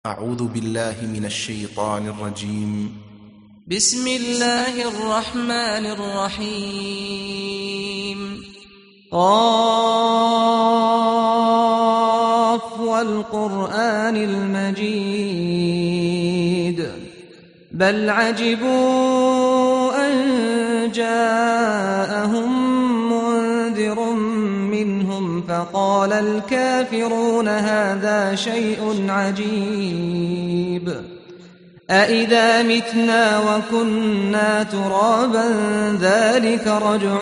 أعوذ بالله من الشيطان الرجيم. بسم الله الرحمن الرحيم. قاف والقرآن المجيد بل عجبوا أن جاءهم منذر منهم فقال الكافرون هذا شيء عجيب أإذا متنا وكنا ترابا ذلك رجع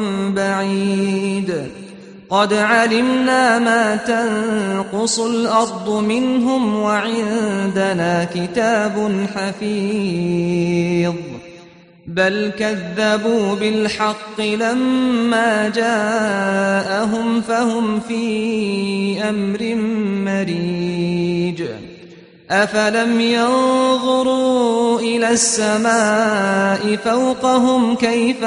بعيد قد علمنا ما تنقص الأرض منهم وعندنا كتاب حفيظ بل كذبوا بالحق لما جاءهم فهم في أمر مريج أفلم ينظروا إلى السماء فوقهم كيف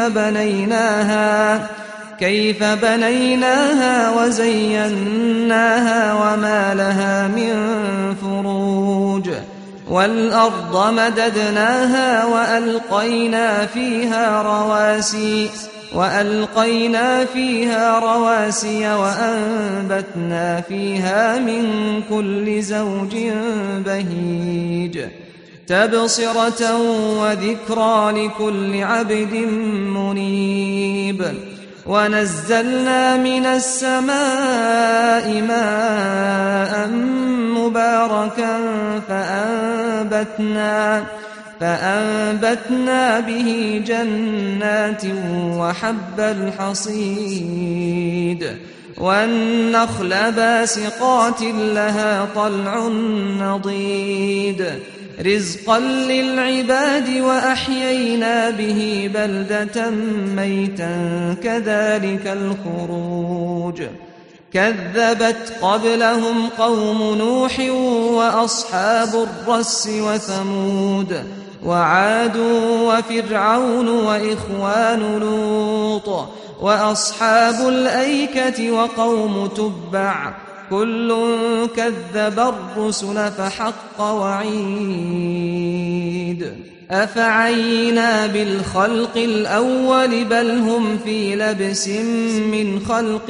بنيناها وزيناها وما لها من فروج والأرض مددناها وألقينا فيها رواسي وأنبتنا فيها من كل زوج بهيج تبصرة وذكرى لكل عبد منيب ونزلنا من السماء ماء مباركا فأنبتنا به جنات وحب الحصيد والنخل باسقات لها طلع نضيد رزقا للعباد وأحيينا به بلدة ميتا كذلك الخروج كذبت قبلهم قوم نوح وأصحاب الرس وثمود وعاد وفرعون وإخوان لوط وأصحاب الأيكة وقوم تبع كل كذب الرسل فحق وعيد أفعينا بالخلق الأول بل هم في لبس من خلق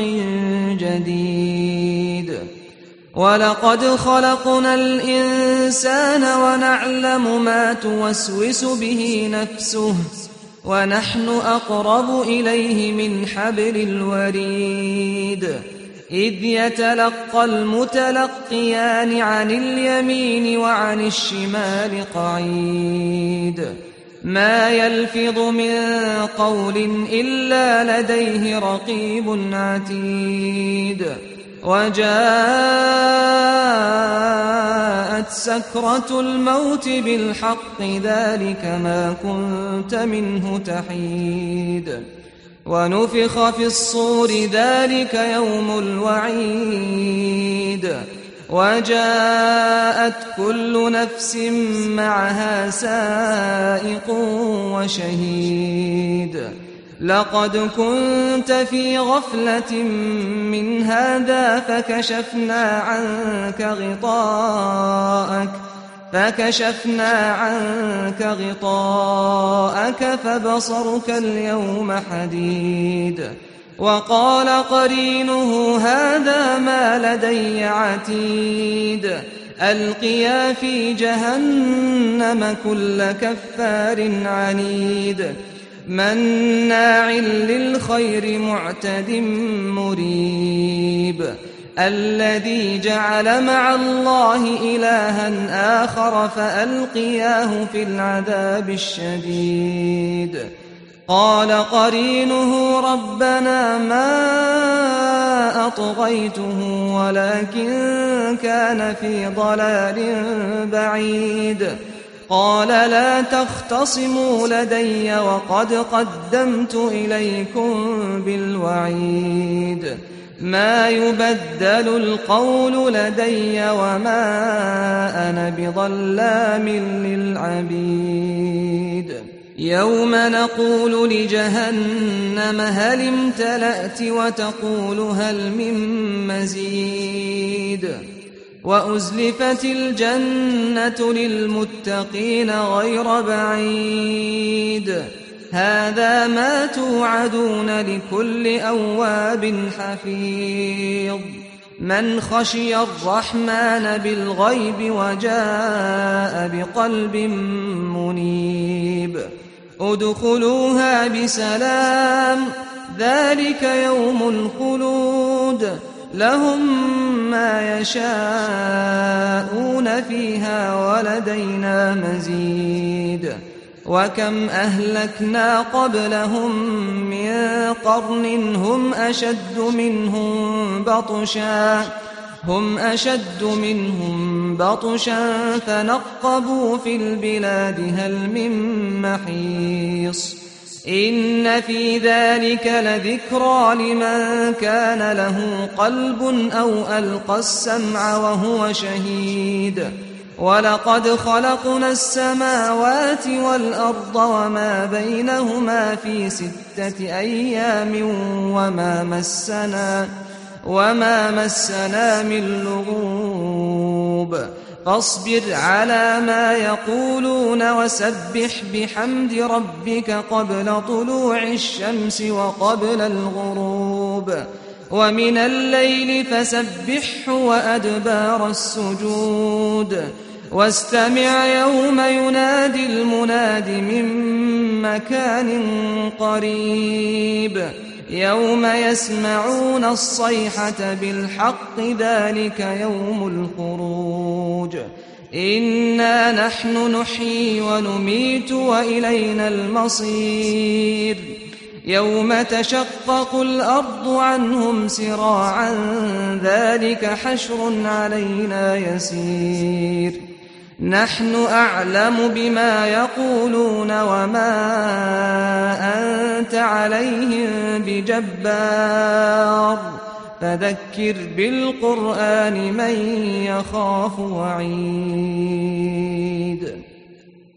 جديد ولقد خلقنا الإنسان ونعلم ما توسوس به نفسه ونحن أقرب إليه من حبل الوريد إذ يتلقى المتلقيان عن اليمين وعن الشمال قعيد ما يلفظ من قول إلا لديه رقيب عتيد وجاءت سكرة الموت بالحق ذلك ما كنت منه تحيد ونفخ في الصور ذلك يوم الوعيد وجاءت كل نفس معها سائق وشهيد لقد كنت في غفلة من هذا فكشفنا عنك غطاءك فبصرك اليوم حديد وقال قرينه هذا ما لدي عتيد ألقيا في جهنم كل كفار عنيد مناع للخير معتد مريب الذي جعل مع الله إلها آخر فألقياه في العذاب الشديد قال قرينه ربنا ما أطغيته ولكن كان في ضلال بعيد قال لا تختصموا لدي وقد قدمت إليكم بالوعيد ما يبدل القول لدي وما أنا بظلام للعبيد يوم نقول لجهنم هل امتلأت وتقول هل من مزيد وأزلفت الجنة للمتقين غير بعيد هذا ما توعدون لكل أواب حفيظ من خشي الرحمن بالغيب وجاء بقلب منيب ادخلوها بسلام ذلك يوم الخلود لهم ما يشاءون فيها ولدينا مزيد وكم أهلكنا قبلهم من قرن هم أشد منهم بطشا فنقبوا في البلاد هل من محيص إن في ذلك لذكرى لمن كان له قلب أو ألقى السمع وهو شهيد ولقد خلقنا السماوات والأرض وما بينهما في 6 أيام وما مسنا من لغوب فاصبر على ما يقولون وسبح بحمد ربك قبل طلوع الشمس وقبل الغروب ومن الليل فسبحه وأدبار السجود واستمع يوم ينادي المناد من مكان قريب يوم يسمعون الصيحة بالحق ذلك يوم الخروج إنا نحن نحيي ونميت وإلينا المصير يوم تشقق الأرض عنهم سراعا ذلك حشر علينا يسير نحن أعلم بما يقولون وما أنت عليهم بجبار فذكر بالقرآن من يخاف وعيد